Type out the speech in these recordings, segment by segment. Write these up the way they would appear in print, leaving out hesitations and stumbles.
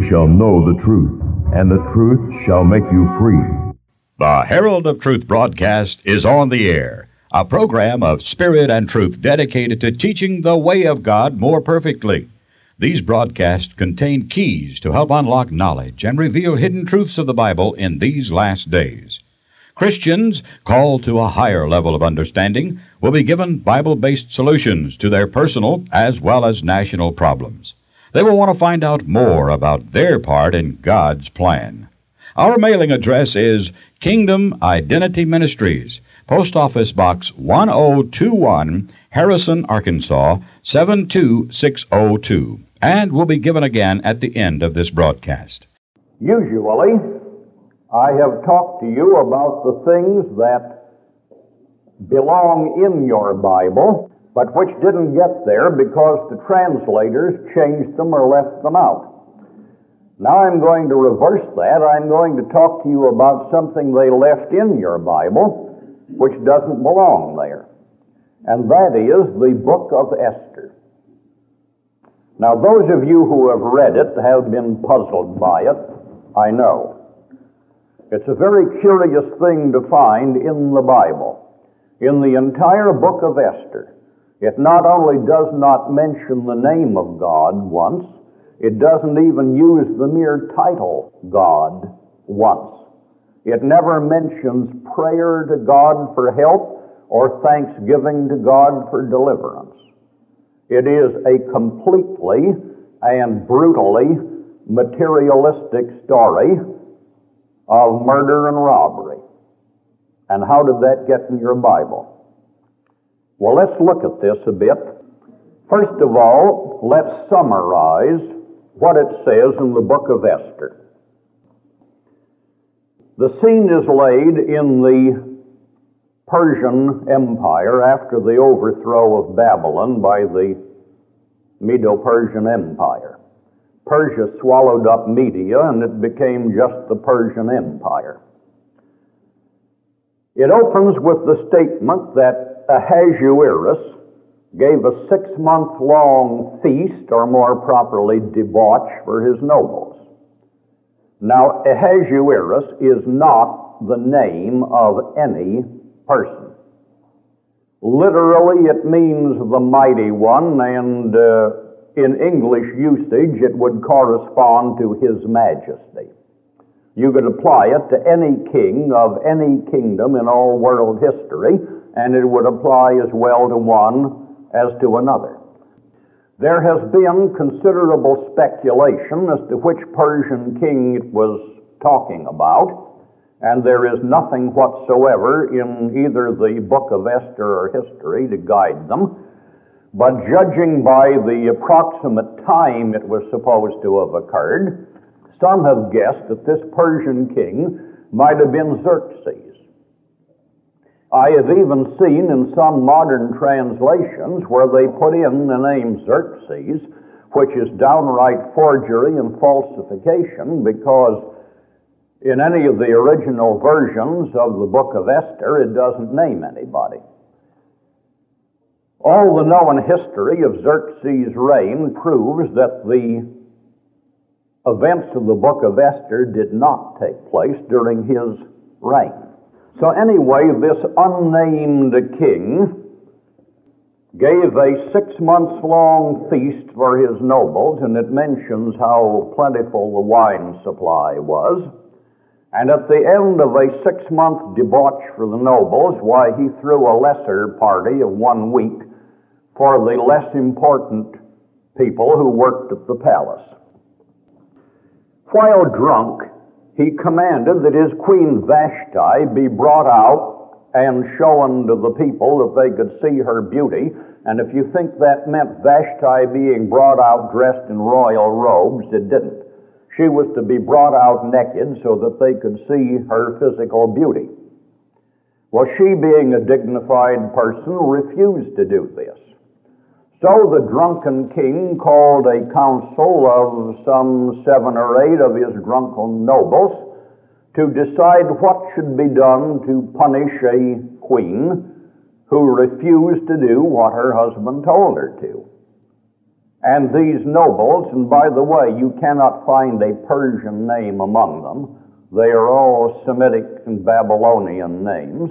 ye shall know the truth, and the truth shall make you free. The Herald of Truth broadcast is on the air, a program of spirit and truth dedicated to teaching the way of God more perfectly. These broadcasts contain keys to help unlock knowledge and reveal hidden truths of the Bible in these last days. Christians called to a higher level of understanding will be given Bible-based solutions to their personal as well as national problems. They will want to find out more about their part in God's plan. Our mailing address is Kingdom Identity Ministries, Post Office Box 1021, Harrison, Arkansas 72602, and will be given again at the end of this broadcast. Usually, I have talked to you about the things that belong in your Bible, but which didn't get there because the translators changed them or left them out. Now I'm going to reverse that. I'm going to talk to you about something they left in your Bible, which doesn't belong there. And that is the book of Esther. Now, those of you who have read it have been puzzled by it, I know. It's a very curious thing to find in the Bible. In the entire book of Esther, it not only does not mention the name of God once, it doesn't even use the mere title God once. It never mentions prayer to God for help or thanksgiving to God for deliverance. It is a completely and brutally materialistic story of murder and robbery. And how did that get in your Bible? Well, let's look at this a bit. First of all, let's summarize what it says in the book of Esther. The scene is laid in the Persian Empire after the overthrow of Babylon by the Medo-Persian Empire. Persia swallowed up Media, and it became just the Persian Empire. It opens with the statement that Ahasuerus gave a 6-month-long feast, or more properly, debauch, for his nobles. Now, Ahasuerus is not the name of any person. Literally, it means the mighty one, and in English usage, it would correspond to His Majesty. You could apply it to any king of any kingdom in all world history, and it would apply as well to one as to another. There has been considerable speculation as to which Persian king it was talking about, and there is nothing whatsoever in either the book of Esther or history to guide them. But judging by the approximate time it was supposed to have occurred, some have guessed that this Persian king might have been Xerxes. I have even seen in some modern translations where they put in the name Xerxes, which is downright forgery and falsification, because in any of the original versions of the book of Esther, it doesn't name anybody. All the known history of Xerxes' reign proves that the events of the book of Esther did not take place during his reign. So anyway, this unnamed king gave a 6-month-long feast for his nobles, and it mentions how plentiful the wine supply was. And at the end of a 6-month debauch for the nobles, why, he threw a lesser party of 1 week for the less important people who worked at the palace. While drunk, he commanded that his queen Vashti be brought out and shown to the people that they could see her beauty. And if you think that meant Vashti being brought out dressed in royal robes, it didn't. She was to be brought out naked so that they could see her physical beauty. Well, she, being a dignified person, refused to do this. So the drunken king called a council of some 7 or 8 of his drunken nobles to decide what should be done to punish a queen who refused to do what her husband told her to. And these nobles, and by the way, you cannot find a Persian name among them. They are all Semitic and Babylonian names.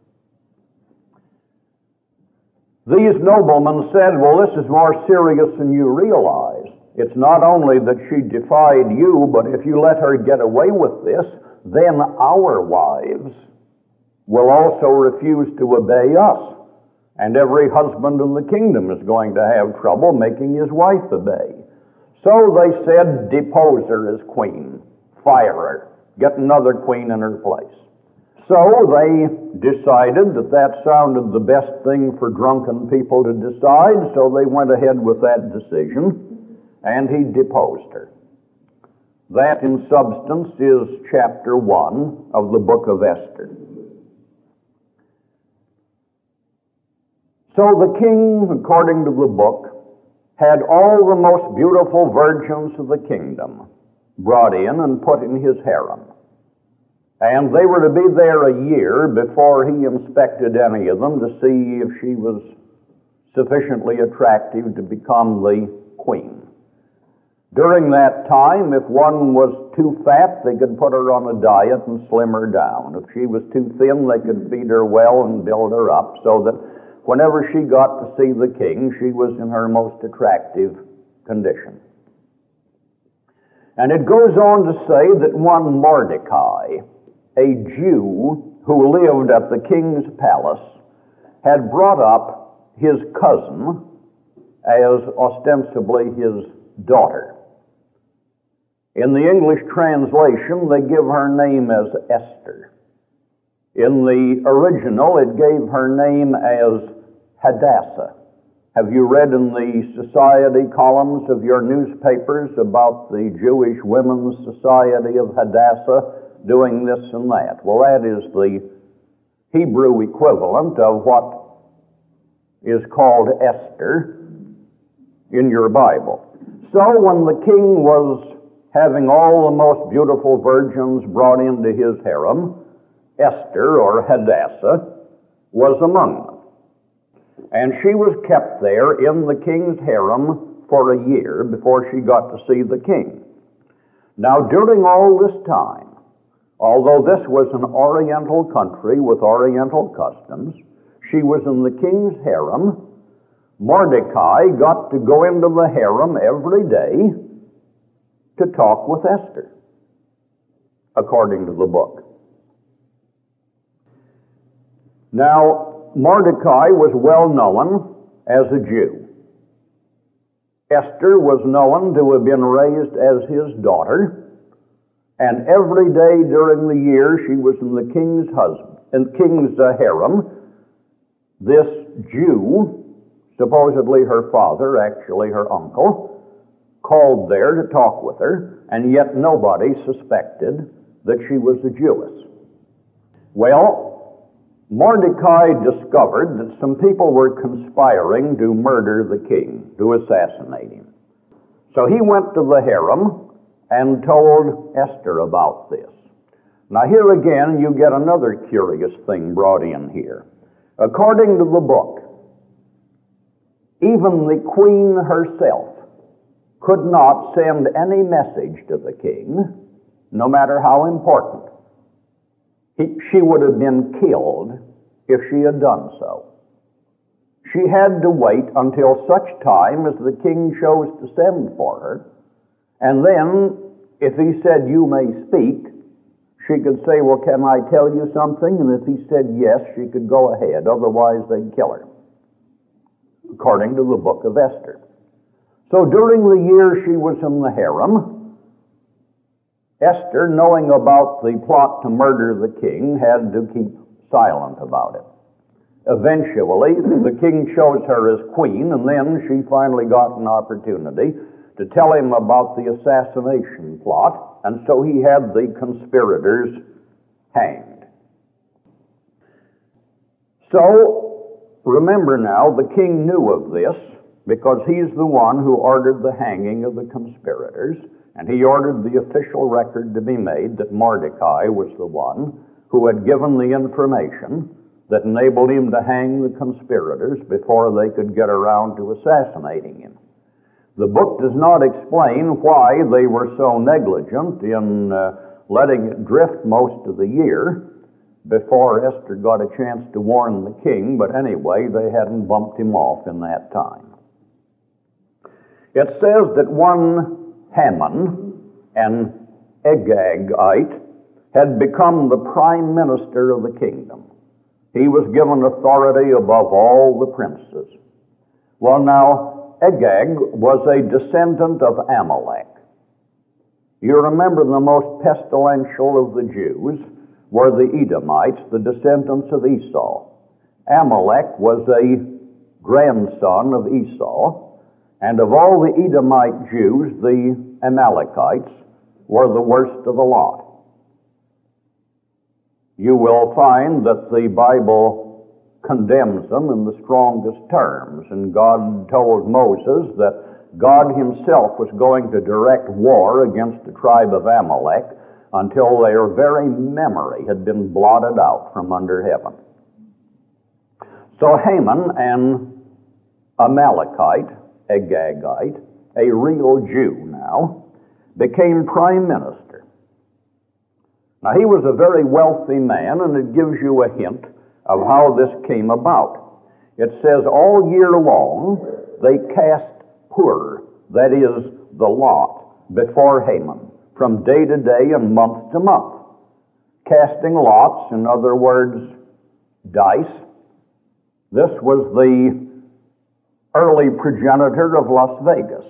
These noblemen said, well, this is more serious than you realize. It's not only that she defied you, but if you let her get away with this, then our wives will also refuse to obey us. And every husband in the kingdom is going to have trouble making his wife obey. So they said, depose her as queen. Fire her. Get another queen in her place. So they decided that that sounded the best thing for drunken people to decide, so they went ahead with that decision, and he deposed her. That, in substance, is chapter 1 of the book of Esther. So the king, according to the book, had all the most beautiful virgins of the kingdom brought in and put in his harem. And they were to be there a year before he inspected any of them to see if she was sufficiently attractive to become the queen. During that time, if one was too fat, they could put her on a diet and slim her down. If she was too thin, they could feed her well and build her up, so that whenever she got to see the king, she was in her most attractive condition. And it goes on to say that one Mordecai, a Jew who lived at the king's palace, had brought up his cousin as ostensibly his daughter. In the English translation, they give her name as Esther. In the original, it gave her name as Hadassah. Have you read in the society columns of your newspapers about the Jewish Women's Society of Hadassah doing this and that? Well, that is the Hebrew equivalent of what is called Esther in your Bible. So when the king was having all the most beautiful virgins brought into his harem, Esther, or Hadassah, was among them. And she was kept there in the king's harem for a year before she got to see the king. Now, during all this time, although this was an Oriental country with Oriental customs, she was in the king's harem. Mordecai got to go into the harem every day to talk with Esther, according to the book. Now, Mordecai was well known as a Jew. Esther was known to have been raised as his daughter, and every day during the year she was in the king's harem. This Jew, supposedly her father, actually her uncle, called there to talk with her, and yet nobody suspected that she was a Jewess. Well, Mordecai discovered that some people were conspiring to murder the king, to assassinate him. So he went to the harem and told Esther about this. Now here again you get another curious thing brought in here. According to the book, even the queen herself could not send any message to the king, no matter how important. She would have been killed if she had done so. She had to wait until such time as the king chose to send for her, and then, if he said, "You may speak," she could say, "Well, can I tell you something?" And if he said yes, she could go ahead, otherwise they'd kill her, according to the book of Esther. So during the year she was in the harem, Esther, knowing about the plot to murder the king, had to keep silent about it. Eventually, the king chose her as queen, and then she finally got an opportunity to tell him about the assassination plot, and so he had the conspirators hanged. So, remember now, the king knew of this, because he's the one who ordered the hanging of the conspirators, and he ordered the official record to be made that Mordecai was the one who had given the information that enabled him to hang the conspirators before they could get around to assassinating him. The book does not explain why they were so negligent in letting it drift most of the year before Esther got a chance to warn the king, but anyway, they hadn't bumped him off in that time. It says that one Haman, an Agagite, had become the prime minister of the kingdom. He was given authority above all the princes. Well, now, Agag was a descendant of Amalek. You remember the most pestilential of the Jews were the Edomites, the descendants of Esau. Amalek was a grandson of Esau, and of all the Edomite Jews, the Amalekites were the worst of the lot. You will find that the Bible condemns them in the strongest terms, and God told Moses that God himself was going to direct war against the tribe of Amalek until their very memory had been blotted out from under heaven. So Haman, an Amalekite, Agagite, a real Jew now, became prime minister. Now he was a very wealthy man, and it gives you a hint of how this came about. It says all year long they cast pur, that is, the lot, before Haman, from day to day and month to month. Casting lots, in other words, dice. This was the early progenitor of Las Vegas.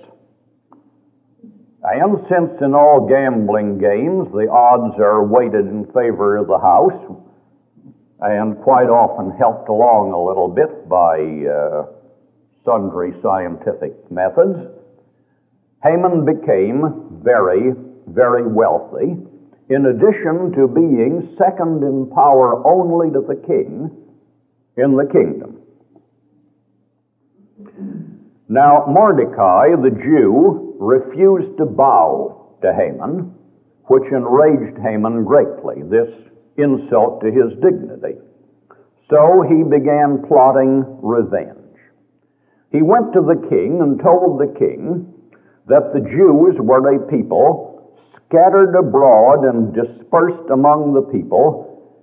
And since in all gambling games the odds are weighted in favor of the house, and quite often helped along a little bit by sundry scientific methods, Haman became very, very wealthy, in addition to being second in power only to the king in the kingdom. Now, Mordecai, the Jew, refused to bow to Haman, which enraged Haman greatly, this insult to his dignity. So he began plotting revenge. He went to the king and told the king that the Jews were a people scattered abroad and dispersed among the people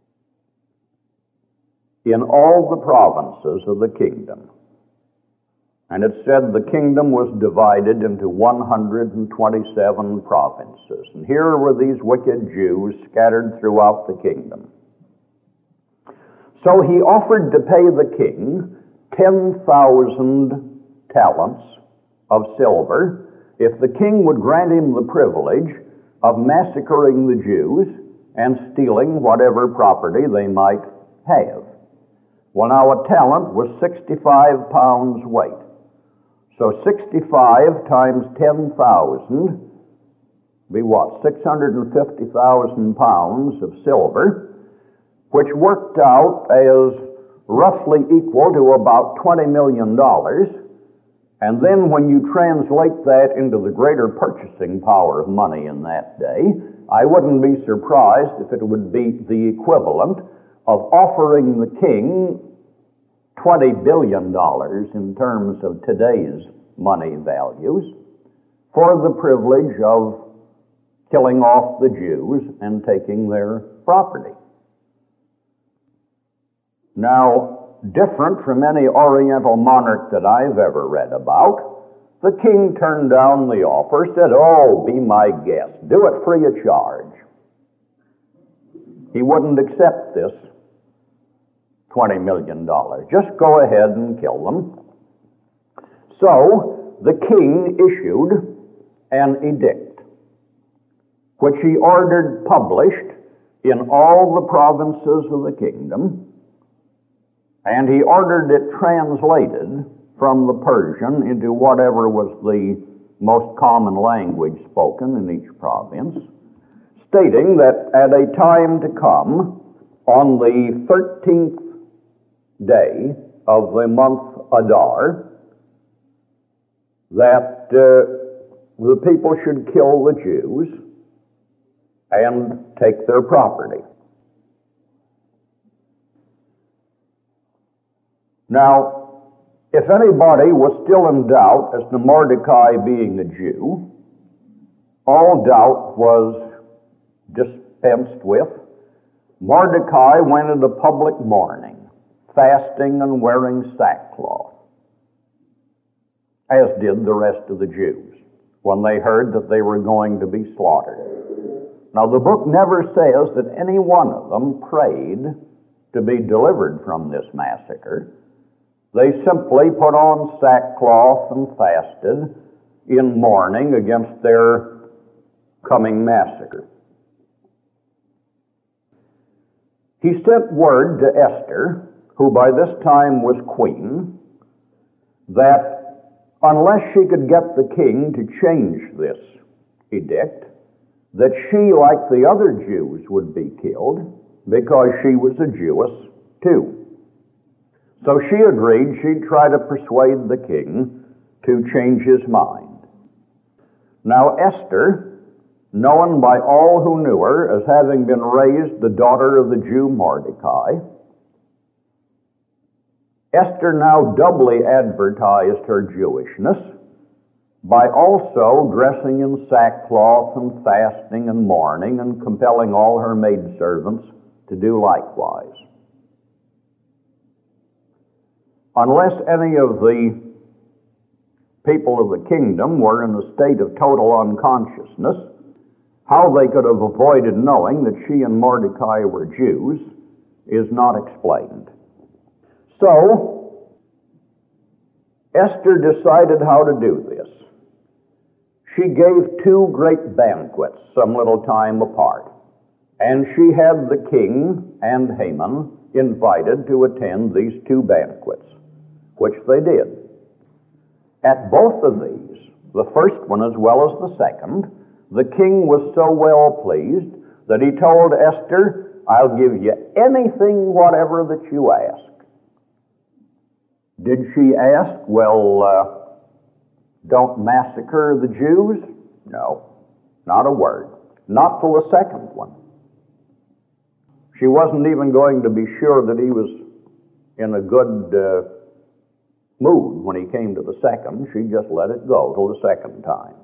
in all the provinces of the kingdom. And it said the kingdom was divided into 127 provinces. And here were these wicked Jews scattered throughout the kingdom. So he offered to pay the king 10,000 talents of silver if the king would grant him the privilege of massacring the Jews and stealing whatever property they might have. Well, now a talent was 65 pounds weight. So 65 times 10,000 be what? 650,000 pounds of silver, which worked out as roughly equal to about $20 million. And then when you translate that into the greater purchasing power of money in that day, I wouldn't be surprised if it would be the equivalent of offering the king $20 billion in terms of today's money values for the privilege of killing off the Jews and taking their property. Now, different from any Oriental monarch that I've ever read about, the king turned down the offer, said, "Oh, be my guest, do it free of charge." He wouldn't accept this $20 million. Just go ahead and kill them. So the king issued an edict, which he ordered published in all the provinces of the kingdom, and he ordered it translated from the Persian into whatever was the most common language spoken in each province, stating that at a time to come, on the 13th day of the month Adar, that the people should kill the Jews and take their property. Now, If anybody was still in doubt as to Mordecai being a Jew, all doubt was dispensed with. Mordecai went into public mourning, fasting and wearing sackcloth, as did the rest of the Jews when they heard that they were going to be slaughtered. Now, the book never says that any one of them prayed to be delivered from this massacre. They simply put on sackcloth and fasted in mourning against their coming massacre. He sent word to Esther, who by this time was queen, that unless she could get the king to change this edict, that she, like the other Jews, would be killed because she was a Jewess too. So she agreed she'd try to persuade the king to change his mind. Now Esther, known by all who knew her as having been raised the daughter of the Jew Mordecai, Esther now doubly advertised her Jewishness by also dressing in sackcloth and fasting and mourning and compelling all her maidservants to do likewise. Unless any of the people of the kingdom were in a state of total unconsciousness, how they could have avoided knowing that she and Mordecai were Jews is not explained. So, Esther decided how to do this. She gave 2 great banquets some little time apart, and she had the king and Haman invited to attend these 2 banquets, which they did. At both of these, the first one as well as the second, the king was so well pleased that he told Esther, "I'll give you anything whatever that you ask." Did she ask, don't massacre the Jews? No, not a word. Not till the second one. She wasn't even going to be sure that he was in a good mood when he came to the second. She just let it go till the second time.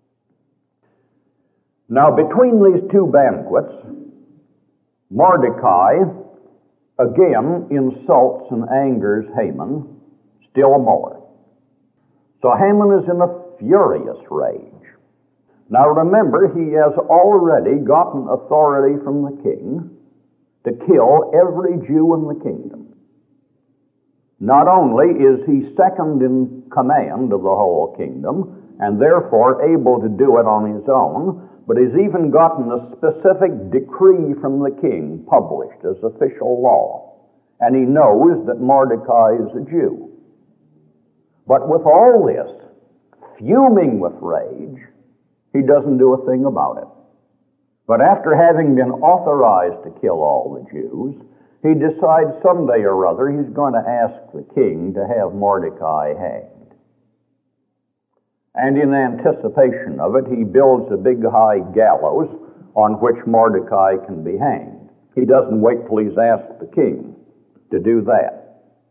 Now, between these 2 banquets, Mordecai again insults and angers Haman still more. So Haman is in a furious rage. Now remember, he has already gotten authority from the king to kill every Jew in the kingdom. Not only is he second in command of the whole kingdom, and therefore able to do it on his own, but he's even gotten a specific decree from the king published as official law. And he knows that Mordecai is a Jew. But with all this, fuming with rage, he doesn't do a thing about it. But after having been authorized to kill all the Jews, he decides someday or other he's going to ask the king to have Mordecai hanged. And in anticipation of it, he builds a big high gallows on which Mordecai can be hanged. He doesn't wait till he's asked the king to do that.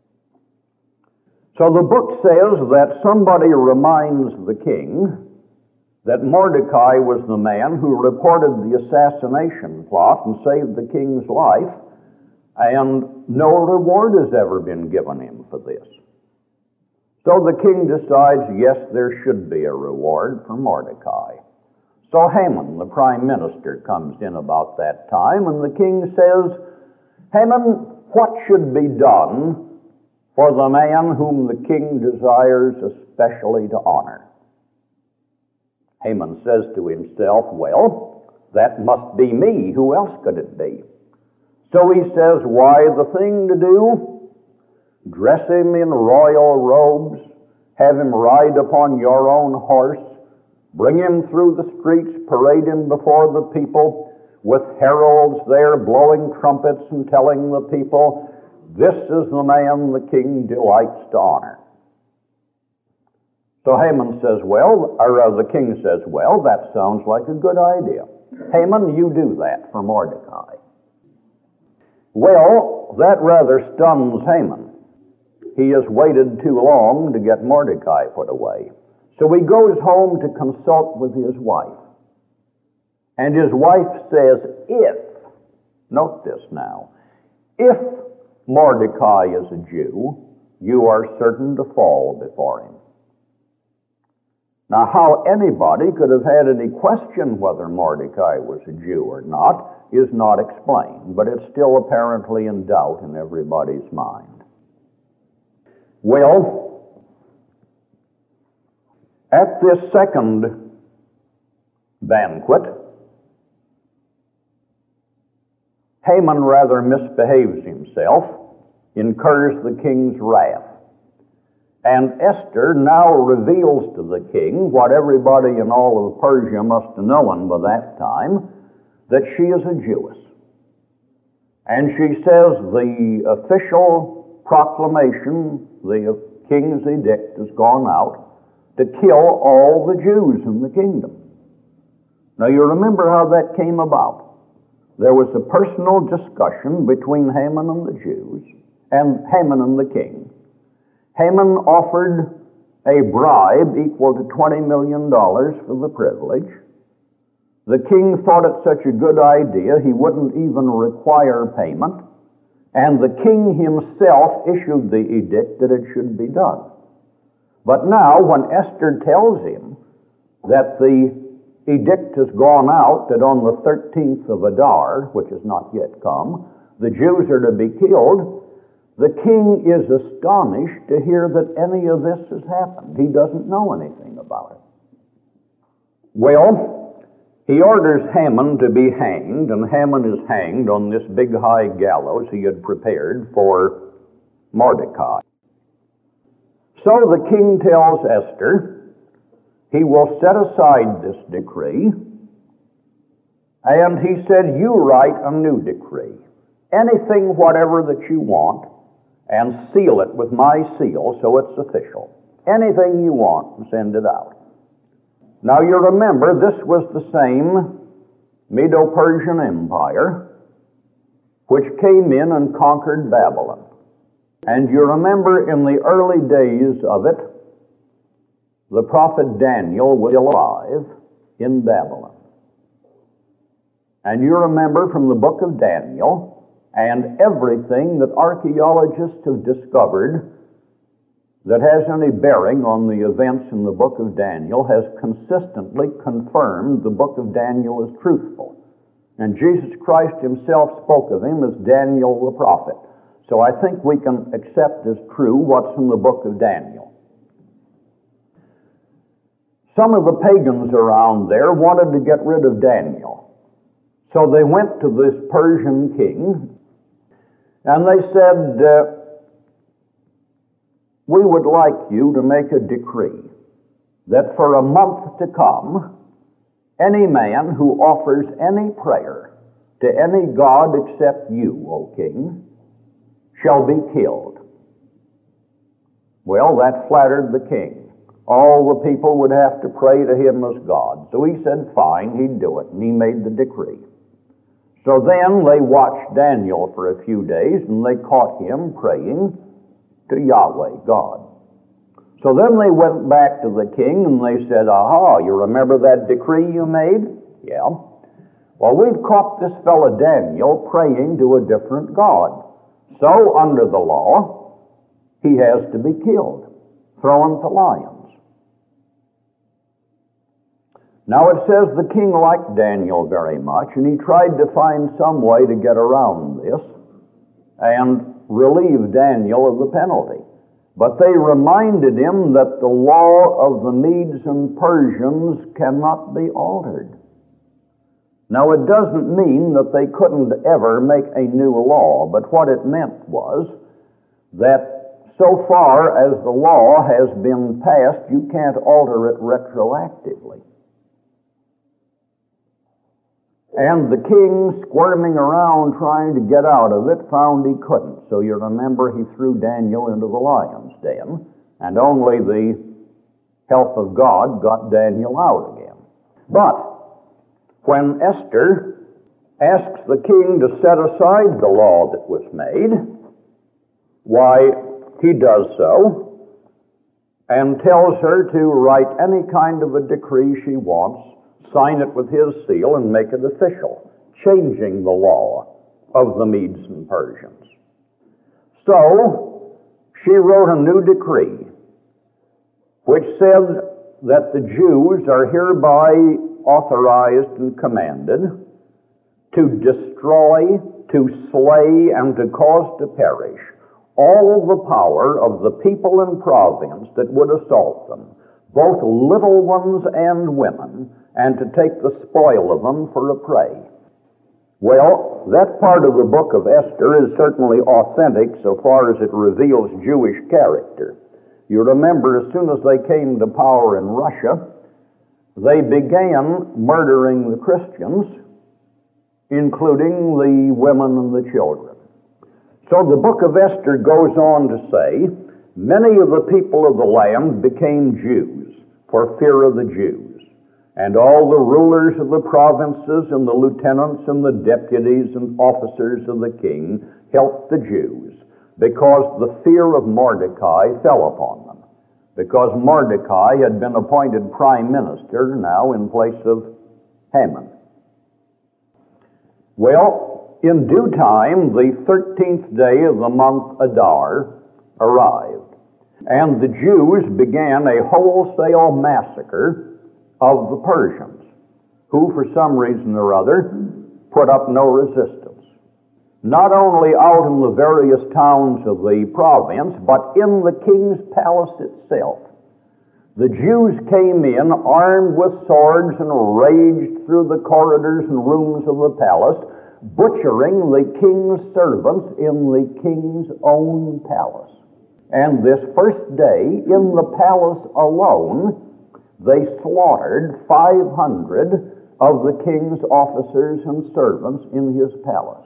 So the book says that somebody reminds the king that Mordecai was the man who reported the assassination plot and saved the king's life, and no reward has ever been given him for this. So the king decides, yes, there should be a reward for Mordecai. So Haman, the prime minister, comes in about that time, and the king says, "Haman, what should be done for the man whom the king desires especially to honor?" Haman says to himself, "Well, that must be me. Who else could it be?" So he says, "Why, the thing to do, dress him in royal robes, have him ride upon your own horse, bring him through the streets, parade him before the people, with heralds there blowing trumpets and telling the people, 'This is the man the king delights to honor.'" So Haman says, the king says, "Well, that sounds like a good idea. Haman, you do that for Mordecai." Well, that rather stuns Haman. he has waited too long to get Mordecai put away. So he goes home to consult with his wife. And his wife says, note this now, if Mordecai is a Jew, you are certain to fall before him. Now, how anybody could have had any question whether Mordecai was a Jew or not is not explained, but it's still apparently in doubt in everybody's mind. Well, at this second banquet, Haman rather misbehaves himself, incurs the king's wrath. And Esther now reveals to the king what everybody in all of Persia must have known by that time, that she is a Jewess. And she says the official proclamation, the king's edict, has gone out to kill all the Jews in the kingdom. Now you remember how that came about. There was a personal discussion between Haman and the Jews, and Haman and the king. Haman offered a bribe equal to $20 million for the privilege. The king thought it such a good idea he wouldn't even require payment, and the king himself issued the edict that it should be done. But now, when Esther tells him that the edict has gone out, that on the 13th of Adar, which has not yet come, the Jews are to be killed, the king is astonished to hear that any of this has happened. He doesn't know anything about it. Well, he orders Haman to be hanged, and Haman is hanged on this big high gallows he had prepared for Mordecai. So the king tells Esther he will set aside this decree, and he said, you write a new decree. Anything, whatever that you want, and seal it with my seal so it's official. Anything you want, and send it out. Now you remember, this was the same Medo-Persian Empire which came in and conquered Babylon. And you remember in the early days of it, the prophet Daniel was alive in Babylon. And you remember from the book of Daniel, and everything that archaeologists have discovered that has any bearing on the events in the book of Daniel has consistently confirmed the book of Daniel as truthful. And Jesus Christ himself spoke of him as Daniel the prophet. So I think we can accept as true what's in the book of Daniel. Some of the pagans around there wanted to get rid of Daniel. So they went to this Persian king, and they said, we would like you to make a decree that for a month to come, any man who offers any prayer to any god except you, O king, shall be killed. Well, that flattered the king. All the people would have to pray to him as God. So he said, fine, he'd do it, and he made the decree. So then they watched Daniel for a few days, and they caught him praying to Yahweh, God. So then they went back to the king, and they said, aha, you remember that decree you made? Yeah. Well, we've caught this fellow Daniel praying to a different God. So, under the law, he has to be killed, thrown to lions. Now it says the king liked Daniel very much, and he tried to find some way to get around this and relieve Daniel of the penalty. But they reminded him that the law of the Medes and Persians cannot be altered. Now it doesn't mean that they couldn't ever make a new law, but what it meant was that so far as the law has been passed, you can't alter it retroactively. And the king, squirming around trying to get out of it, found he couldn't. So you remember he threw Daniel into the lion's den, and only the help of God got Daniel out again. But when Esther asks the king to set aside the law that was made, why, he does so and tells her to write any kind of a decree she wants, sign it with his seal, and make it official, changing the law of the Medes and Persians. So she wrote a new decree which said that the Jews are hereby authorized and commanded to destroy, to slay, and to cause to perish all the power of the people and province that would assault them, both little ones and women, and to take the spoil of them for a prey. Well, that part of the book of Esther is certainly authentic so far as it reveals Jewish character. You remember, as soon as they came to power in Russia, they began murdering the Christians, including the women and the children. So the book of Esther goes on to say, many of the people of the land became Jews for fear of the Jews, and all the rulers of the provinces and the lieutenants and the deputies and officers of the king helped the Jews, because the fear of Mordecai fell upon them, because Mordecai had been appointed prime minister now in place of Haman. Well, in due time, the 13th day of the month Adar arrived, and the Jews began a wholesale massacre of the Persians, who for some reason or other put up no resistance. Not only out in the various towns of the province, but in the king's palace itself. The Jews came in armed with swords and raged through the corridors and rooms of the palace, butchering the king's servants in the king's own palace. And this first day, in the palace alone, they slaughtered 500 of the king's officers and servants in his palace.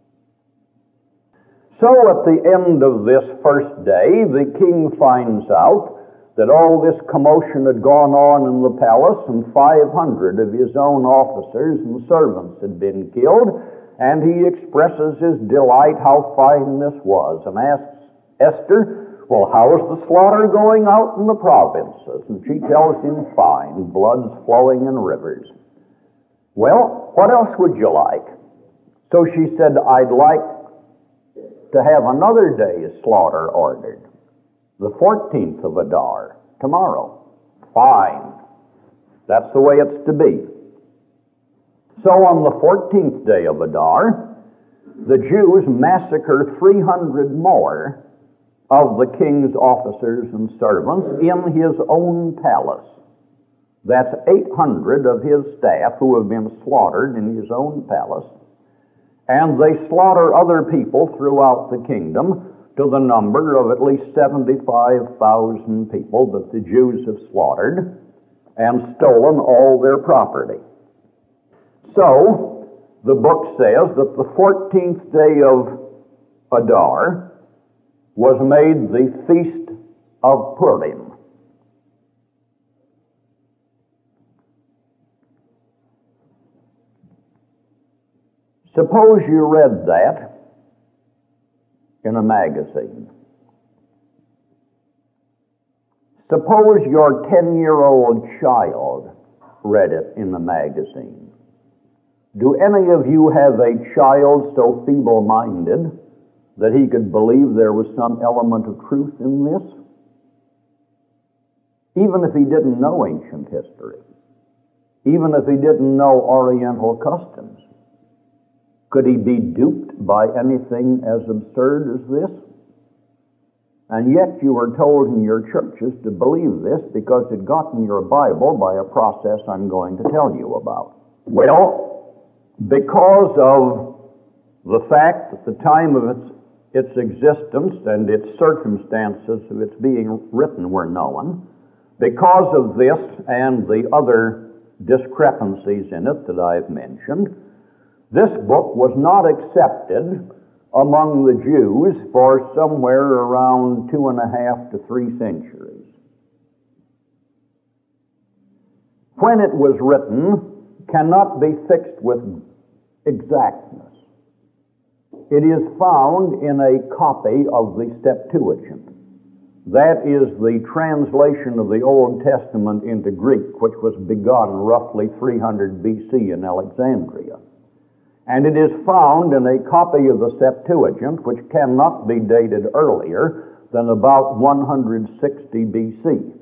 So at the end of this first day, the king finds out that all this commotion had gone on in the palace, and 500 of his own officers and servants had been killed, and he expresses his delight how fine this was, and asks Esther, well, how is the slaughter going out in the provinces? And she tells him, fine, blood's flowing in rivers. Well, what else would you like? So she said, I'd like to have another day's slaughter ordered, the 14th of Adar, tomorrow. Fine. That's the way it's to be. So on the 14th day of Adar, the Jews massacre 300 more of the king's officers and servants in his own palace. That's 800 of his staff who have been slaughtered in his own palace. And they slaughter other people throughout the kingdom to the number of at least 75,000 people that the Jews have slaughtered and stolen all their property. So, the book says that the 14th day of Adar was made the Feast of Purim. Suppose you read that in a magazine. Suppose your 10-year-old child read it in a magazine. Do any of you have a child so feeble-minded that he could believe there was some element of truth in this? Even if he didn't know ancient history, even if he didn't know Oriental customs, could he be duped by anything as absurd as this? And yet you are told in your churches to believe this because it got in your Bible by a process I'm going to tell you about. Well, because of the fact that the time of its existence and its circumstances of its being written were known, because of this and the other discrepancies in it that I've mentioned, this book was not accepted among the Jews for somewhere around 2.5 to 3 centuries. When it was written cannot be fixed with exactness. It is found in a copy of the Septuagint. That is the translation of the Old Testament into Greek, which was begun roughly 300 BC in Alexandria. And it is found in a copy of the Septuagint, which cannot be dated earlier than about 160 BC.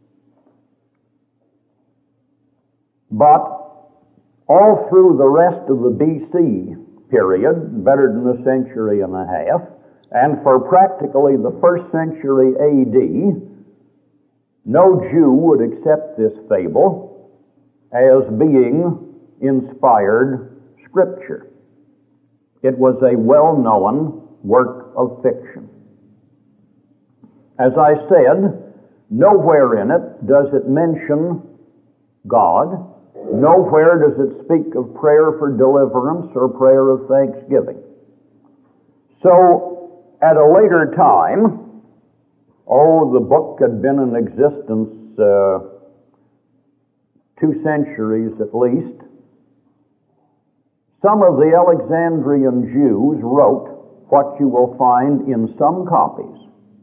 But all through the rest of the BC period, better than a century and a half, and for practically the first century AD, no Jew would accept this fable as being inspired Scripture. It was a well-known work of fiction. As I said, nowhere in it does it mention God. Nowhere does it speak of prayer for deliverance or prayer of thanksgiving. So, at a later time, the book had been in existence 2 centuries at least, some of the Alexandrian Jews wrote what you will find in some copies,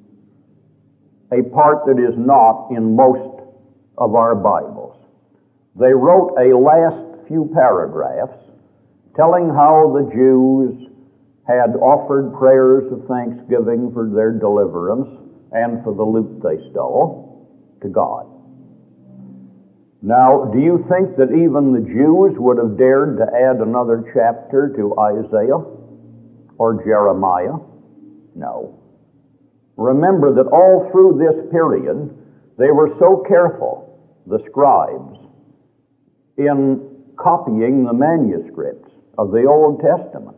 a part that is not in most of our Bibles. They wrote a last few paragraphs telling how the Jews had offered prayers of thanksgiving for their deliverance and for the loot they stole to God. Now, do you think that even the Jews would have dared to add another chapter to Isaiah or Jeremiah? No. Remember that all through this period, they were so careful, the scribes, in copying the manuscripts of the Old Testament.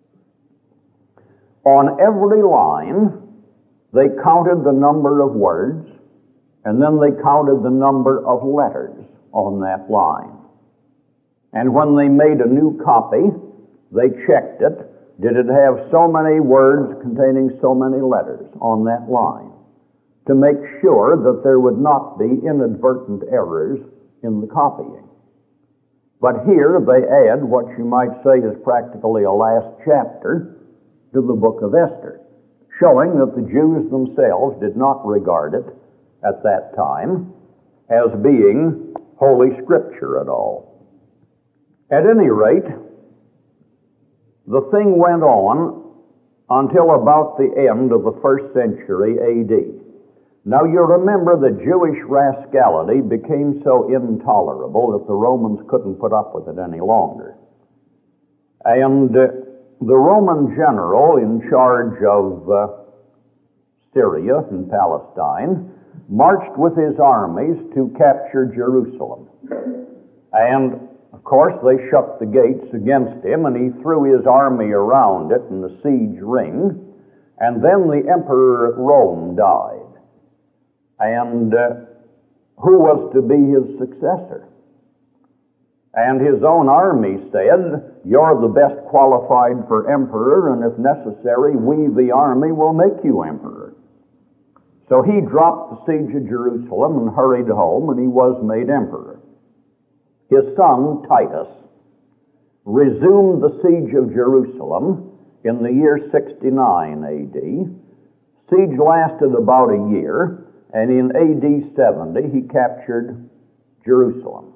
On every line, they counted the number of words, and then they counted the number of letters on that line. And when they made a new copy, they checked it. Did it have so many words containing so many letters on that line, to make sure that there would not be inadvertent errors in the copying. But here they add what you might say is practically a last chapter to the book of Esther, showing that the Jews themselves did not regard it at that time as being Holy Scripture at all. At any rate, the thing went on until about the end of the 1st century AD. Now you remember the Jewish rascality became so intolerable that the Romans couldn't put up with it any longer. And the Roman general in charge of Syria and Palestine marched with his armies to capture Jerusalem. And, of course, they shut the gates against him, and he threw his army around it in the siege ring, and then the emperor at Rome died. And who was to be his successor? And his own army said, "You're the best qualified for emperor, and if necessary, we, the army, will make you emperor." So he dropped the siege of Jerusalem and hurried home, and he was made emperor. His son, Titus, resumed the siege of Jerusalem in the year 69 AD. Siege lasted about a year, and in AD 70 he captured Jerusalem.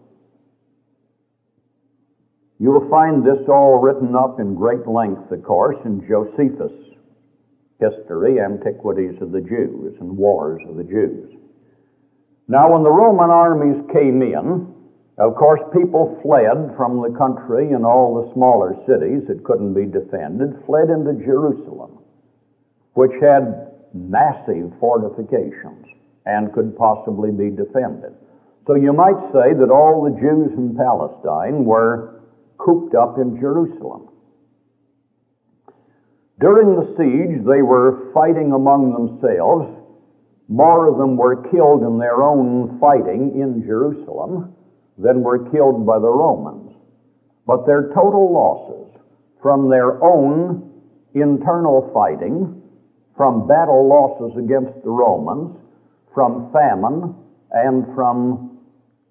You will find this all written up in great length, of course, in Josephus' history, Antiquities of the Jews, and Wars of the Jews. Now, when the Roman armies came in, of course, people fled from the country, and all the smaller cities that couldn't be defended fled into Jerusalem, which had massive fortifications and could possibly be defended. So you might say that all the Jews in Palestine were cooped up in Jerusalem. During the siege, they were fighting among themselves. More of them were killed in their own fighting in Jerusalem than were killed by the Romans. But their total losses from their own internal fighting, from battle losses against the Romans, from famine, and from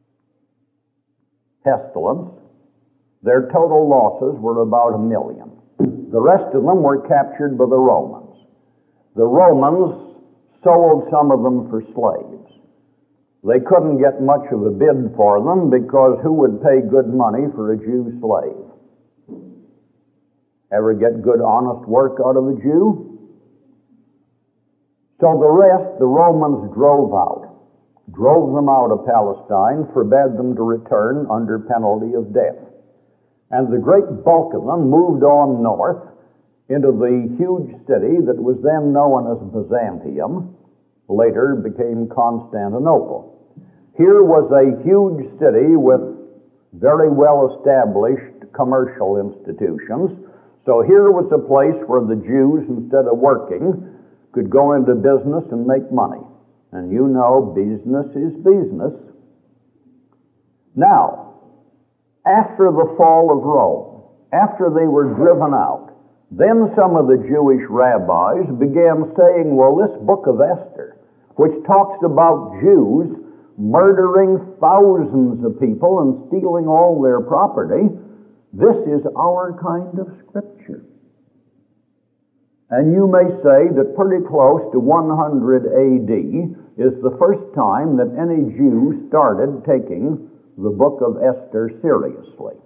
pestilence, their total losses were about 1 million. The rest of them were captured by the Romans. The Romans sold some of them for slaves. They couldn't get much of a bid for them because who would pay good money for a Jew slave? Ever get good, honest work out of a Jew? So the rest, the Romans drove them out of Palestine, forbade them to return under penalty of death. And the great bulk of them moved on north into the huge city that was then known as Byzantium, later became Constantinople. Here was a huge city with very well-established commercial institutions. So here was a place where the Jews, instead of working, could go into business and make money. And you know, business is business. Now, after the fall of Rome, after they were driven out, then some of the Jewish rabbis began saying, well, this book of Esther, which talks about Jews murdering thousands of people and stealing all their property, this is our kind of scripture. And you may say that pretty close to 100 AD is the first time that any Jew started taking the book of Esther seriously.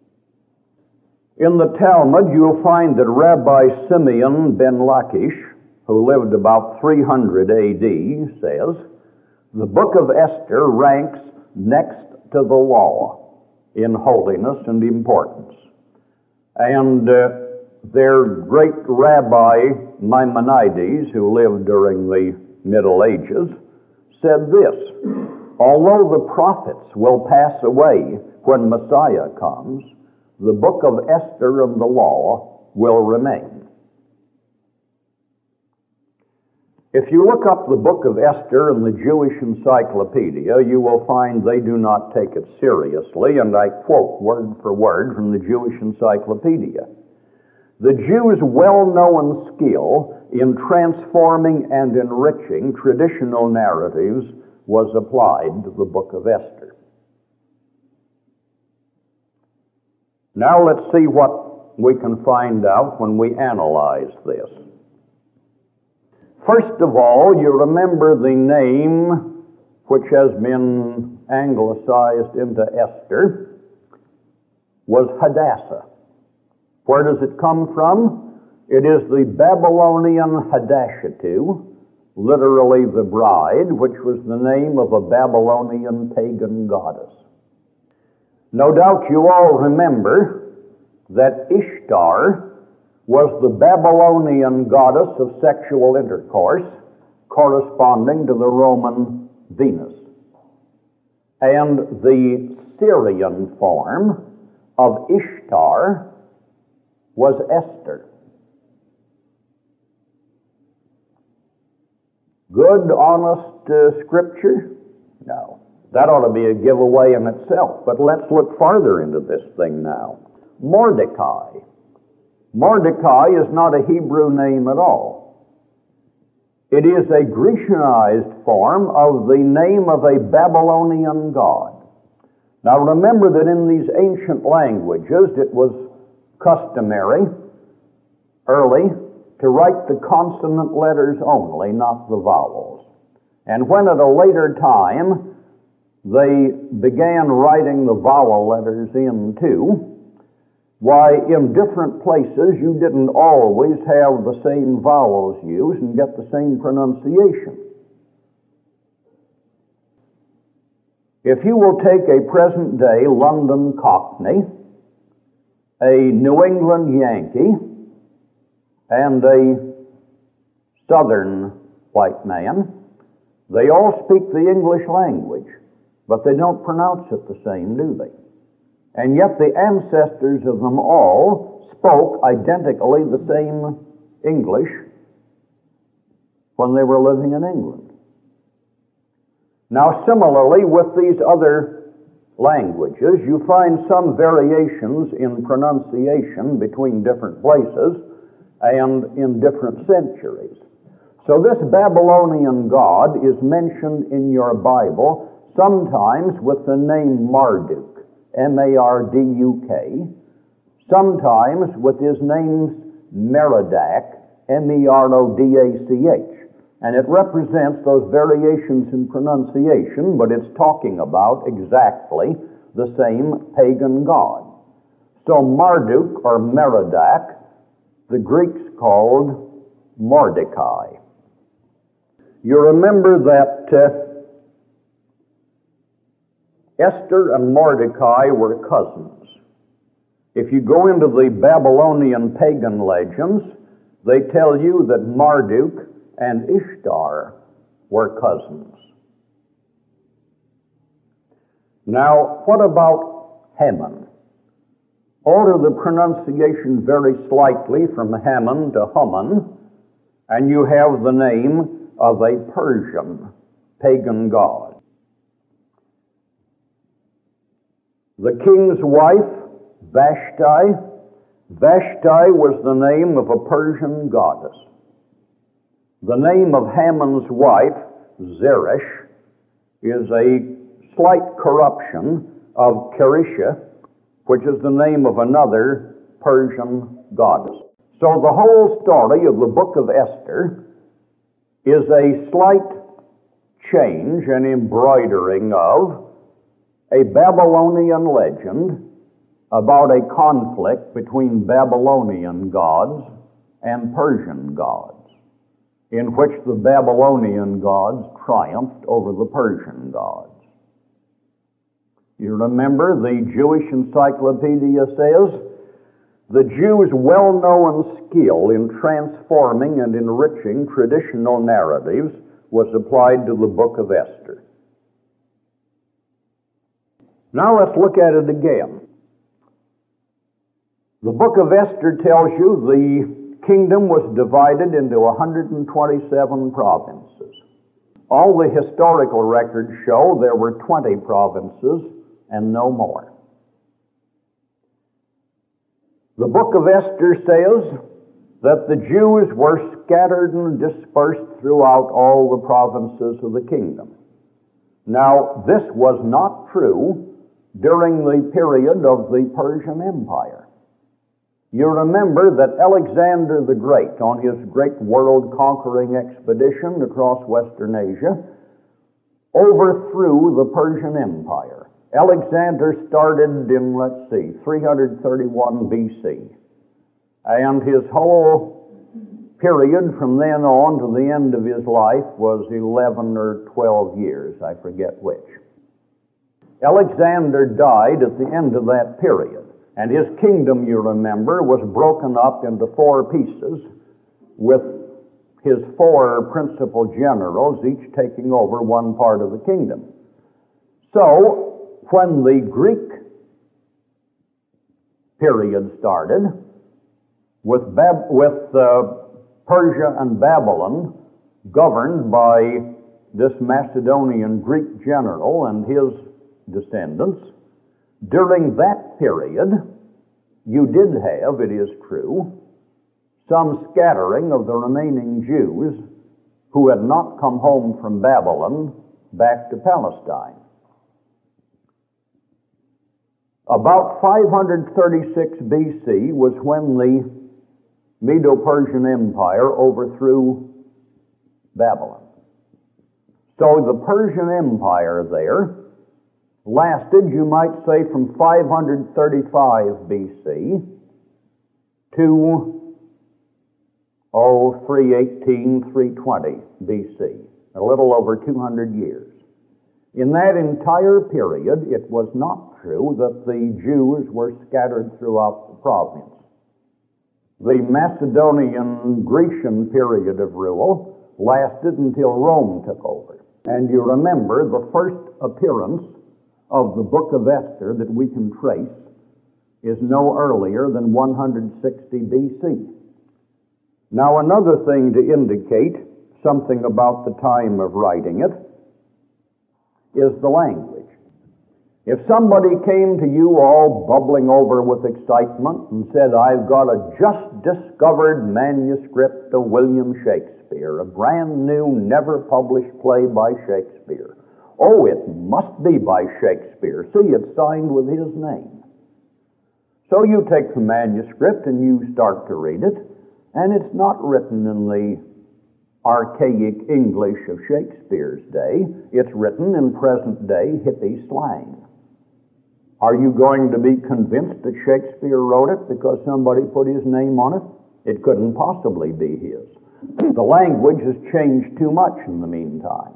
In the Talmud, you'll find that Rabbi Simeon ben Lachish, who lived about 300 AD, says, the book of Esther ranks next to the law in holiness and importance. And their great Rabbi Maimonides, who lived during the Middle Ages, said this, although the prophets will pass away when Messiah comes, the book of Esther and the law will remain. If you look up the book of Esther in the Jewish Encyclopedia, you will find they do not take it seriously, and I quote word for word from the Jewish Encyclopedia. The Jews' well-known skill in transforming and enriching traditional narratives was applied to the book of Esther. Now let's see what we can find out when we analyze this. First of all, you remember the name which has been anglicized into Esther was Hadassah. Where does it come from? It is the Babylonian Hadashatu, literally the bride, which was the name of a Babylonian pagan goddess. No doubt you all remember that Ishtar was the Babylonian goddess of sexual intercourse, corresponding to the Roman Venus. And the Syrian form of Ishtar was Esther. Good, honest scripture? No. That ought to be a giveaway in itself. But let's look farther into this thing now. Mordecai. Mordecai is not a Hebrew name at all. It is a Grecianized form of the name of a Babylonian god. Now remember that in these ancient languages it was customary early to write the consonant letters only, not the vowels. And when at a later time they began writing the vowel letters in too, why, in different places you didn't always have the same vowels used and get the same pronunciation. If you will take a present-day London Cockney, a New England Yankee, and a Southern white man, they all speak the English language, but they don't pronounce it the same, do they? And yet the ancestors of them all spoke identically the same English when they were living in England. Now similarly with these other languages, you find some variations in pronunciation between different places and in different centuries. So this Babylonian god is mentioned in your Bible sometimes with the name Marduk, M-A-R-D-U-K, sometimes with his names Merodach, M-E-R-O-D-A-C-H. And it represents those variations in pronunciation, but it's talking about exactly the same pagan god. So Marduk or Merodach, the Greeks called Mordecai. You remember that Esther and Mordecai were cousins. If you go into the Babylonian pagan legends, they tell you that Marduk and Ishtar were cousins. Now, what about Haman? Alter the pronunciation very slightly from Haman to Haman, and you have the name of a Persian pagan god. The king's wife, Vashti. Vashti was the name of a Persian goddess. The name of Haman's wife, Zeresh, is a slight corruption of Cherisha, which is the name of another Persian goddess. So the whole story of the book of Esther is a slight change and embroidering of a Babylonian legend about a conflict between Babylonian gods and Persian gods, in which the Babylonian gods triumphed over the Persian gods. You remember the Jewish Encyclopedia says, the Jews' well-known skill in transforming and enriching traditional narratives was applied to the book of Esther. Now let's look at it again. The book of Esther tells you the kingdom was divided into 127 provinces. All the historical records show there were 20 provinces and no more. The book of Esther says that the Jews were scattered and dispersed throughout all the provinces of the kingdom. Now, this was not true during the period of the Persian Empire. You remember that Alexander the Great, on his great world-conquering expedition across Western Asia, overthrew the Persian Empire. Alexander started in, 331 BC. And his whole period from then on to the end of his life was 11 or 12 years, I forget which. Alexander died at the end of that period. And his kingdom, you remember, was broken up into 4 pieces, with his 4 principal generals, each taking over one part of the kingdom. So, when the Greek period started, with Persia and Babylon governed by this Macedonian Greek general and his descendants, during that period, you did have, it is true, some scattering of the remaining Jews who had not come home from Babylon back to Palestine. About 536 BC was when the Medo-Persian Empire overthrew Babylon. So the Persian Empire there lasted, you might say, from 535 BC to 318, 320 BC, a little over 200 years. In that entire period, it was not true that the Jews were scattered throughout the province. The Macedonian Grecian period of rule lasted until Rome took over. And you remember the first appearance of the book of Esther that we can trace is no earlier than 160 BC. Now, another thing to indicate something about the time of writing it is the language. If somebody came to you all bubbling over with excitement and said, I've got a just discovered manuscript of William Shakespeare, a brand new, never published play by Shakespeare. Oh, it must be by Shakespeare. See, it's signed with his name. So you take the manuscript and you start to read it, and it's not written in the archaic English of Shakespeare's day. It's written in present-day hippie slang. Are you going to be convinced that Shakespeare wrote it because somebody put his name on it? It couldn't possibly be his. The language has changed too much in the meantime.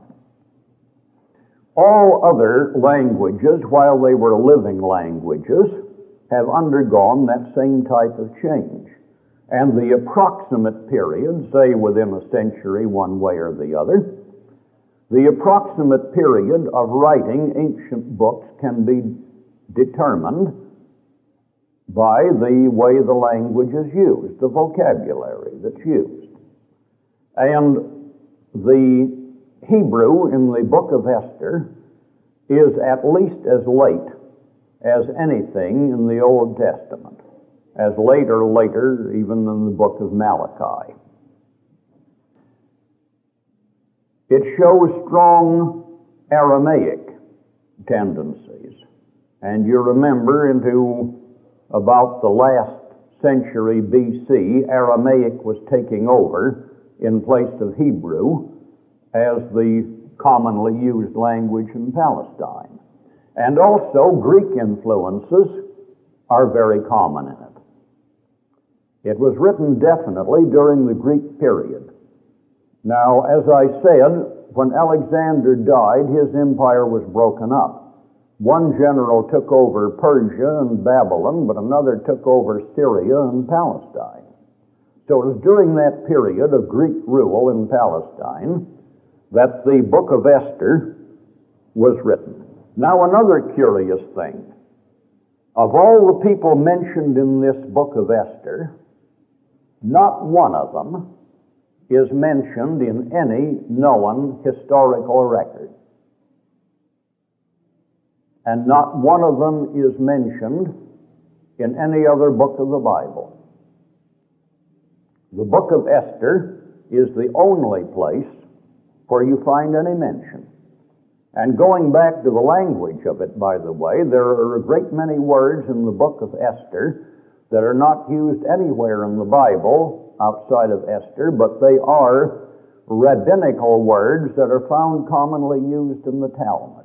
All other languages, while they were living languages, have undergone that same type of change. And the approximate period, say within a century one way or the other, the approximate period of writing ancient books can be determined by the way the language is used, the vocabulary that's used. And the Hebrew in the book of Esther is at least as late as anything in the Old Testament, as later even than the book of Malachi. It shows strong Aramaic tendencies. And you remember into about the last century BC, Aramaic was taking over in place of Hebrew as the commonly used language in Palestine. And also Greek influences are very common in it. It was written definitely during the Greek period. Now, as I said, when Alexander died, his empire was broken up. One general took over Persia and Babylon, but another took over Syria and Palestine. So it was during that period of Greek rule in Palestine that the book of Esther was written. Now, another curious thing. Of all the people mentioned in this book of Esther, not one of them is mentioned in any known historical record. And not one of them is mentioned in any other book of the Bible. The book of Esther is the only place where you find any mention. And going back to the language of it, by the way, there are a great many words in the book of Esther that are not used anywhere in the Bible outside of Esther, but they are rabbinical words that are found commonly used in the Talmud.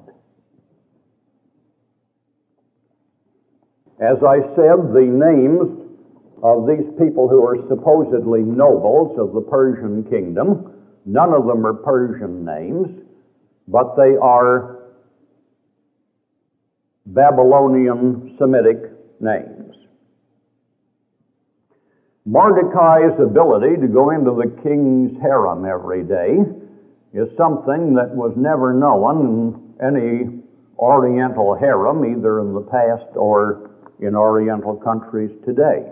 As I said, the names of these people who are supposedly nobles of the Persian kingdom, none of them are Persian names, but they are Babylonian Semitic names. Mordecai's ability to go into the king's harem every day is something that was never known in any Oriental harem, either in the past or in Oriental countries today.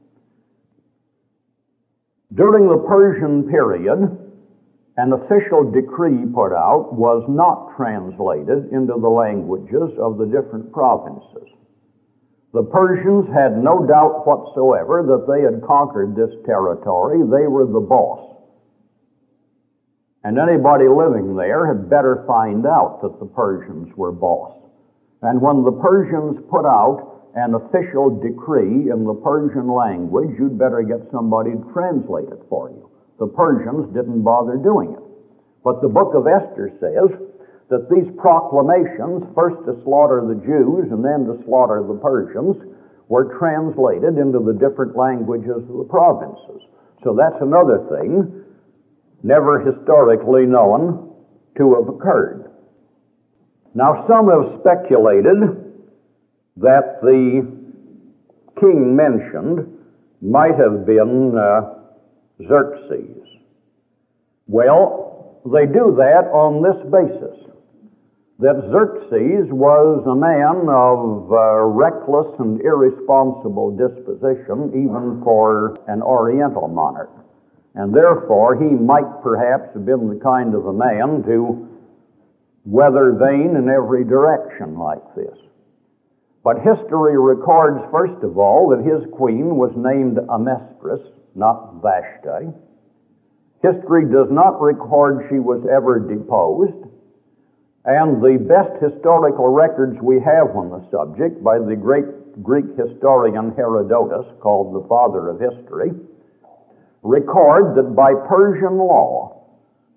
During the Persian period, an official decree put out was not translated into the languages of the different provinces. The Persians had no doubt whatsoever that they had conquered this territory. They were the boss. And anybody living there had better find out that the Persians were boss. And when the Persians put out an official decree in the Persian language, you'd better get somebody to translate it for you. The Persians didn't bother doing it. But the book of Esther says that these proclamations, first to slaughter the Jews and then to slaughter the Persians, were translated into the different languages of the provinces. So that's another thing never historically known to have occurred. Now, some have speculated that the king mentioned might have been Xerxes. Well, they do that on this basis, that Xerxes was a man of reckless and irresponsible disposition, even for an Oriental monarch. And therefore, he might perhaps have been the kind of a man to weather vain in every direction like this. But history records, first of all, that his queen was named Amestris, not Vashti. History does not record she was ever deposed. And the best historical records we have on the subject, by the great Greek historian Herodotus, called the father of history, record that by Persian law,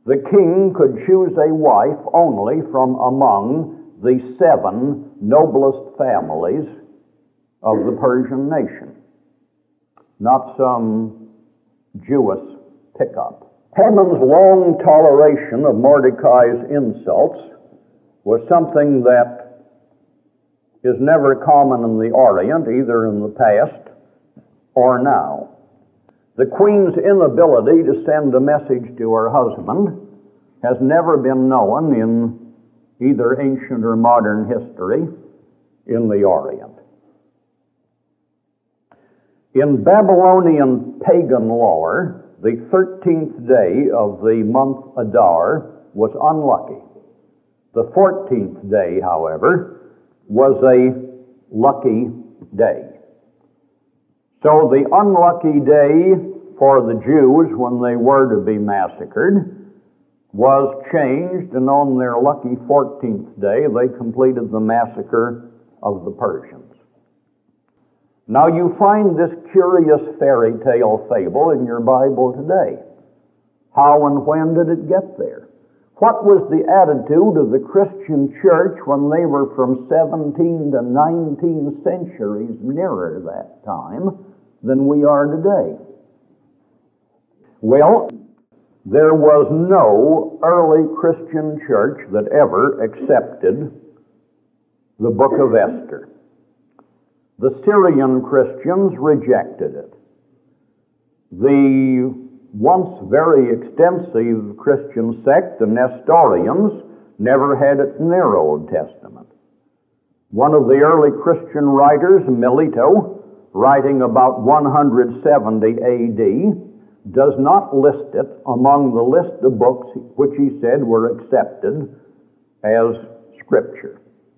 the king could choose a wife only from among the 7 noblest families of the Persian nation, not some Jewish pickup. Haman's long toleration of Mordecai's insults was something that is never common in the Orient, either in the past or now. The queen's inability to send a message to her husband has never been known in either ancient or modern history in the Orient. In Babylonian pagan lore, the 13th day of the month Adar was unlucky. The 14th day, however, was a lucky day. So the unlucky day for the Jews when they were to be massacred was changed, and on their lucky 14th day they completed the massacre of the Persians. Now you find this curious fairy tale fable in your Bible today. How and when did it get there? What was the attitude of the Christian church when they were from 17 to 19 centuries nearer that time than we are today? Well, there was no early Christian church that ever accepted the book of Esther. The Syrian Christians rejected it. The once very extensive Christian sect, the Nestorians, never had it in their Old Testament. One of the early Christian writers, Melito, writing about 170 A.D., does not list it among the list of books which he said were accepted as Scripture.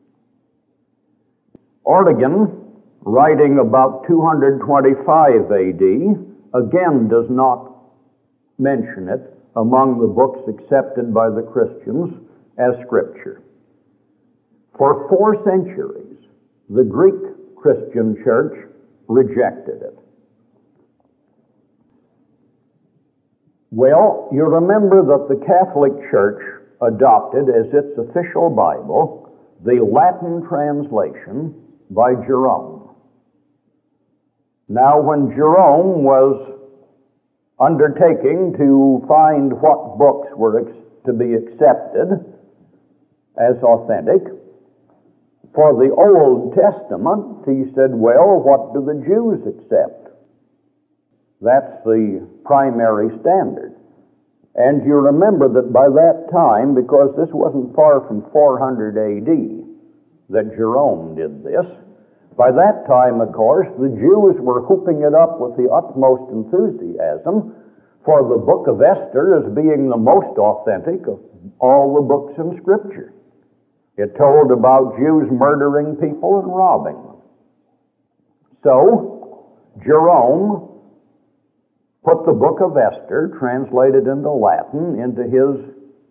Origen, writing about 225 A.D., again does not mention it among the books accepted by the Christians as Scripture. For 4 centuries, the Greek Christian church rejected it. Well, you remember that the Catholic Church adopted as its official Bible the Latin translation by Jerome. Now, when Jerome was undertaking to find what books were to be accepted as authentic, for the Old Testament, he said, well, what do the Jews accept? That's the primary standard. And you remember that by that time, because this wasn't far from 400 A.D. that Jerome did this, by that time, of course, the Jews were whooping it up with the utmost enthusiasm for the book of Esther as being the most authentic of all the books in Scripture. It told about Jews murdering people and robbing them. So, Jerome put the book of Esther, translated into Latin, into his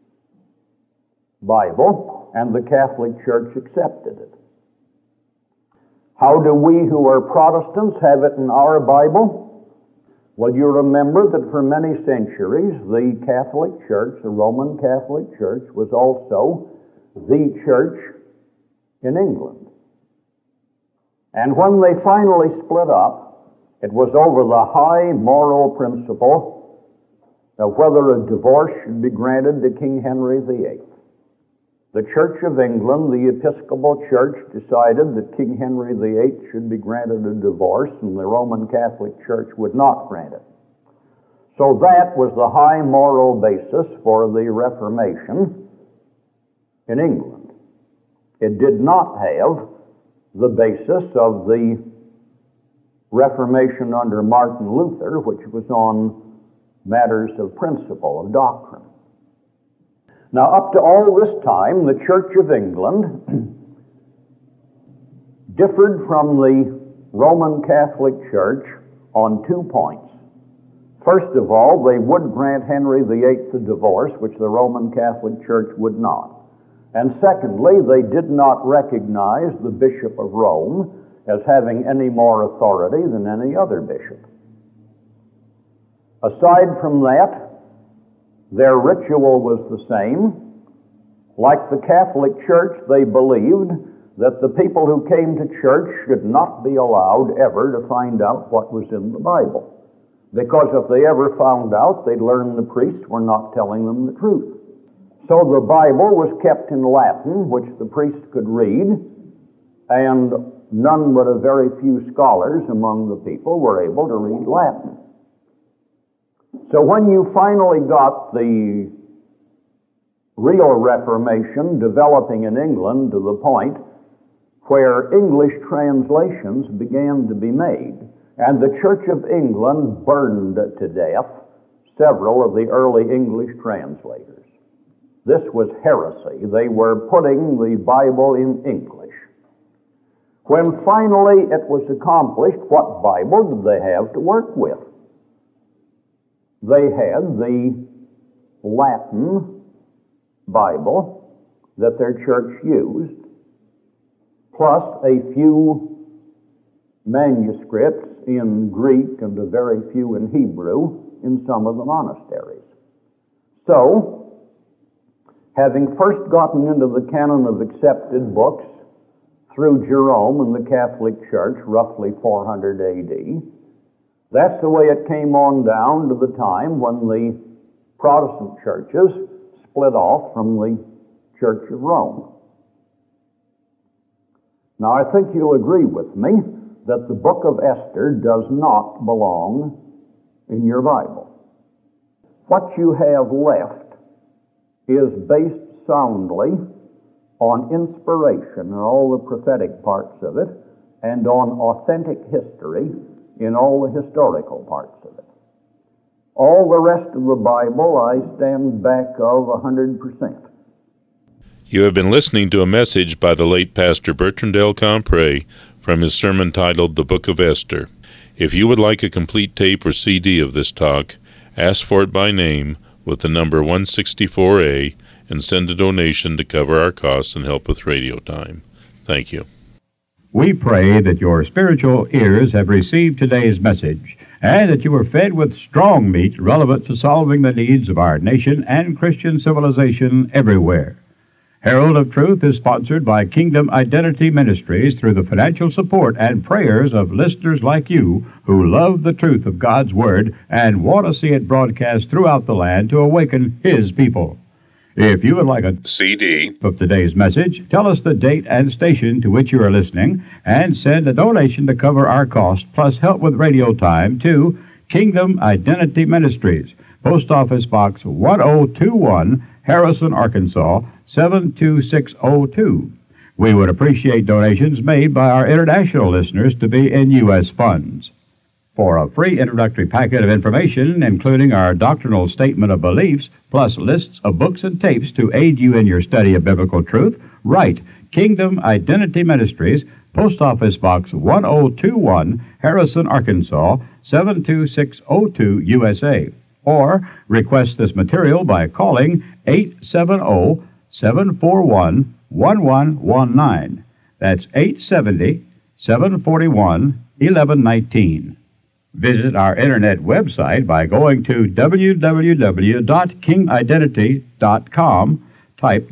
Bible, and the Catholic Church accepted it. How do we who are Protestants have it in our Bible? Well, you remember that for many centuries, the Catholic Church, the Roman Catholic Church, was also the church in England. And when they finally split up, it was over the high moral principle of whether a divorce should be granted to King Henry VIII. The Church of England, the Episcopal Church, decided that King Henry VIII should be granted a divorce, and the Roman Catholic Church would not grant it. So that was the high moral basis for the Reformation in England. It did not have the basis of the Reformation under Martin Luther, which was on matters of principle, of doctrine. Now, up to all this time, the Church of England differed from the Roman Catholic Church on 2 points. First of all, they would grant Henry VIII a divorce, which the Roman Catholic Church would not. And secondly, they did not recognize the Bishop of Rome as having any more authority than any other bishop. Aside from that, Their ritual was the same. Like the Catholic Church, they believed that the people who came to church should not be allowed ever to find out what was in the Bible. Because if they ever found out, they'd learn the priests were not telling them the truth. So the Bible was kept in Latin, which the priests could read, and none but a very few scholars among the people were able to read Latin. So when you finally got the real Reformation developing in England to the point where English translations began to be made, and the Church of England burned to death several of the early English translators. This was heresy. They were putting the Bible in English. When finally it was accomplished, what Bible did they have to work with? They had the Latin Bible that their church used, plus a few manuscripts in Greek and a very few in Hebrew in some of the monasteries. So, having first gotten into the canon of accepted books through Jerome and the Catholic Church, roughly 400 A.D., that's the way it came on down to the time when the Protestant churches split off from the Church of Rome. Now, I think you'll agree with me that the book of Esther does not belong in your Bible. What you have left is based soundly on inspiration in all the prophetic parts of it and on authentic history in all the historical parts of it. All the rest of the Bible I stand back of 100%. You have been listening to a message by the late Pastor Bertrand L. Compré from his sermon titled The Book of Esther. If you would like a complete tape or CD of this talk, ask for it by name with the number 164A and send a donation to cover our costs and help with radio time. Thank you. We pray that your spiritual ears have received today's message and that you are fed with strong meat relevant to solving the needs of our nation and Christian civilization everywhere. Herald of Truth is sponsored by Kingdom Identity Ministries through the financial support and prayers of listeners like you who love the truth of God's Word and want to see it broadcast throughout the land to awaken His people. If you would like a CD of today's message, tell us the date and station to which you are listening and send a donation to cover our cost plus help with radio time to Kingdom Identity Ministries, Post Office Box 1021, Harrison, Arkansas, 72602. We would appreciate donations made by our international listeners to be in U.S. funds. For a free introductory packet of information, including our doctrinal statement of beliefs, plus lists of books and tapes to aid you in your study of biblical truth, write Kingdom Identity Ministries, Post Office Box 1021, Harrison, Arkansas, 72602, USA. Or request this material by calling 870-741-1119. That's 870-741-1119. Visit our internet website by going to www.kingidentity.com. Type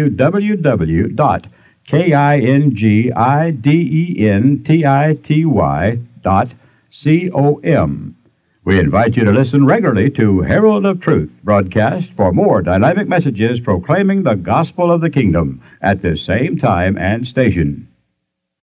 www.kingidentity.com. We invite you to listen regularly to Herald of Truth broadcast for more dynamic messages proclaiming the gospel of the kingdom at this same time and station.